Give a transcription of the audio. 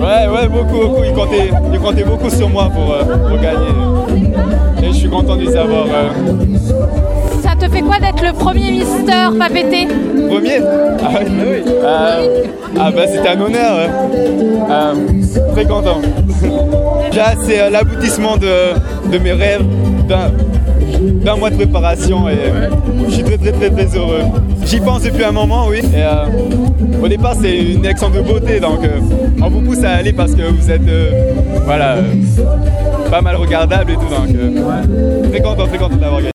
Ouais, beaucoup. Ils comptaient beaucoup sur moi pour gagner. Et je suis content de les avoir. Ça te fait quoi d'être le premier Mister Papeete? Premier? C'était un honneur. Très content. Déjà, c'est l'aboutissement de mes rêves, d'un mois de préparation et je suis très heureux. J'y pense depuis un moment, oui. Et, au départ, c'est une élection de beauté, donc on vous pousse à aller parce que vous êtes pas mal regardable et tout. Donc, très content d'avoir gagné.